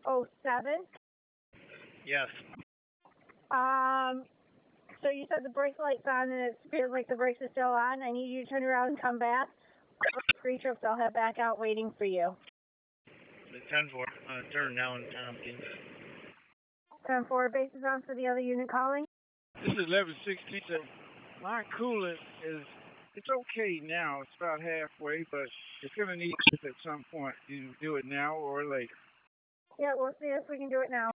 07? Yes. So you said the brake light's on and it feels like the brakes are still on. I need you to turn around and come back. 3 trips I'll have back out waiting for you. The 10-4. Turn now in Tompkins. 10-4, bases on for the other unit calling. This is 1116. My coolant is, it's okay now. It's about halfway, but it's going to need this at some point. You do it now or later. Yeah, we'll see if we can do it now.